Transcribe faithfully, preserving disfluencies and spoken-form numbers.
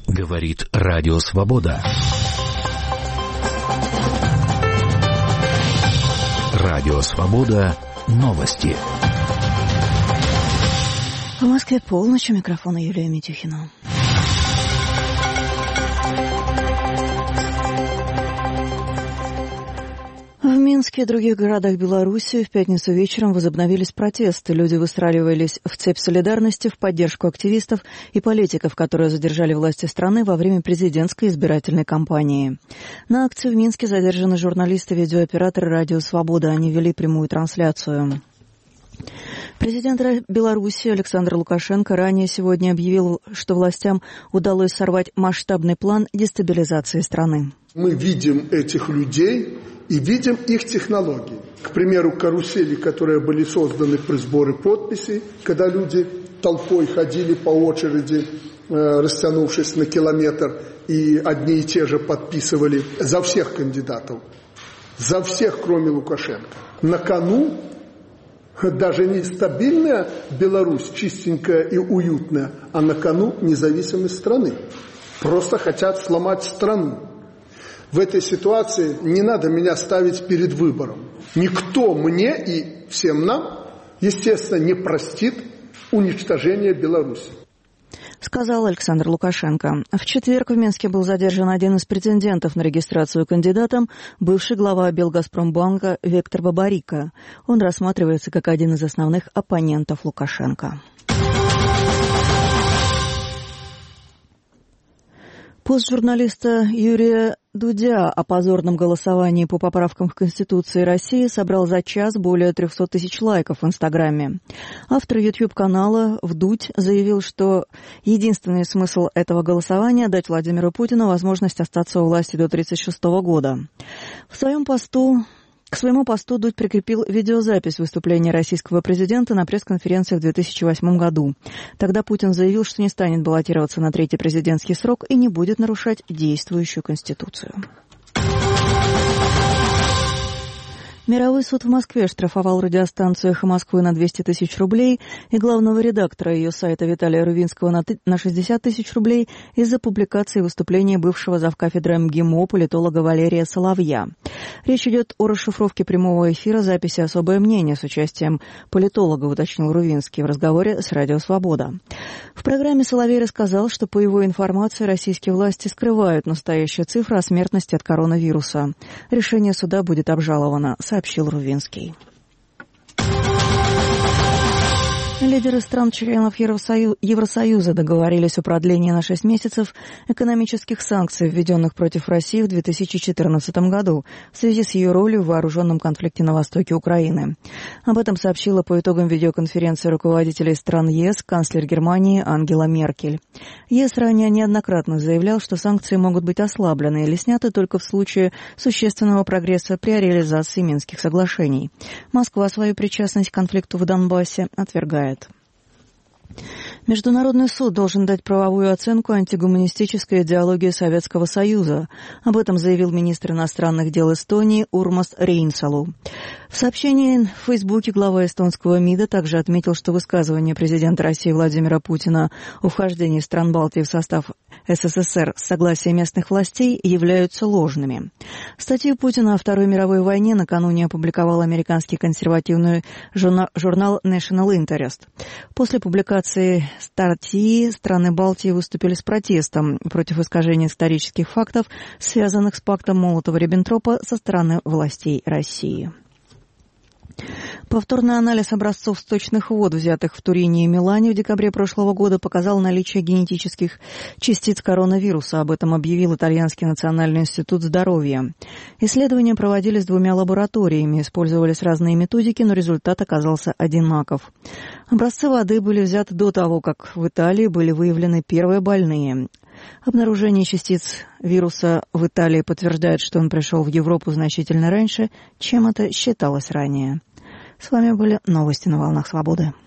Говорит Радио Свобода. Радио Свобода. Новости. В Москве полночь. У микрофона Юлия Митюхина. В Минске и других городах Беларуси в пятницу вечером возобновились протесты. Люди выстраивались в цепь солидарности в поддержку активистов и политиков, которые задержали власти страны во время президентской избирательной кампании. На акции в Минске задержаны журналисты и видеооператоры «Радио Свобода». Они вели прямую трансляцию. Президент Беларуси Александр Лукашенко ранее сегодня объявил, что властям удалось сорвать масштабный план дестабилизации страны. Мы видим этих людей и видим их технологии. К примеру, карусели, которые были созданы при сборе подписей, когда люди толпой ходили по очереди, растянувшись на километр, и одни и те же подписывали за всех кандидатов, за всех, кроме Лукашенко. На кону даже не стабильная Беларусь, чистенькая и уютная, а на кону независимость страны. Просто хотят сломать страну. В этой ситуации не надо меня ставить перед выбором. Никто мне и всем нам, естественно, не простит уничтожение Беларуси. Сказал Александр Лукашенко. В четверг в Минске был задержан один из претендентов на регистрацию кандидатом, бывший глава Белгазпромбанка Виктор Бабарико. Он рассматривается как один из основных оппонентов Лукашенко. Пост журналиста Юрия Дудя о позорном голосовании по поправкам в Конституции России собрал за час более трехсот тысяч лайков в Инстаграме. Автор YouTube-канала «Вдудь» заявил, что единственный смысл этого голосования – дать Владимиру Путину возможность остаться у власти до две тысячи тридцать шестого года. В своем посту... К своему посту Дудь прикрепил видеозапись выступления российского президента на пресс-конференции в две тысячи восьмом году. Тогда Путин заявил, что не станет баллотироваться на третий президентский срок и не будет нарушать действующую Конституцию. Мировой суд в Москве штрафовал радиостанцию «Эхо Москвы» на двести тысяч рублей и главного редактора ее сайта Виталия Рувинского на шестьдесят тысяч рублей из-за публикации выступления бывшего завкафедры МГИМО политолога Валерия Соловья. Речь идет о расшифровке прямого эфира записи «Особое мнение» с участием политолога, уточнил Рувинский в разговоре с «Радио Свобода». В программе Соловей рассказал, что по его информации российские власти скрывают настоящие цифры о смертности от коронавируса. Решение суда будет обжаловано, сообщил Рувинский. Лидеры стран-членов Евросоюза договорились о продлении на шесть месяцев экономических санкций, введенных против России в две тысячи четырнадцатом году в связи с ее ролью в вооруженном конфликте на востоке Украины. Об этом сообщила по итогам видеоконференции руководителей стран ЕС канцлер Германии Ангела Меркель. ЕС ранее неоднократно заявлял, что санкции могут быть ослаблены или сняты только в случае существенного прогресса при реализации Минских соглашений. Москва свою причастность к конфликту в Донбассе отвергает. Международный суд должен дать правовую оценку антигуманистической идеологии Советского Союза. Об этом заявил министр иностранных дел Эстонии Урмас Рейнсалу. В сообщении в Фейсбуке глава эстонского МИДа также отметил, что высказывания президента России Владимира Путина о вхождении стран Балтии в состав СССР с согласия местных властей являются ложными. Статью Путина о Второй мировой войне накануне опубликовал американский консервативный журнал National Interest. После публикации статьи страны Балтии выступили с протестом против искажения исторических фактов, связанных с пактом Молотова-Риббентропа со стороны властей России. Повторный анализ образцов сточных вод, взятых в Турине и Милане в декабре прошлого года, показал наличие генетических частиц коронавируса. Об этом объявил Итальянский национальный институт здоровья. Исследования проводились двумя лабораториями, использовались разные методики, но результат оказался одинаков. Образцы воды были взяты до того, как в Италии были выявлены первые больные. Обнаружение частиц вируса в Италии подтверждает, что он пришел в Европу значительно раньше, чем это считалось ранее. С вами были новости на волнах свободы.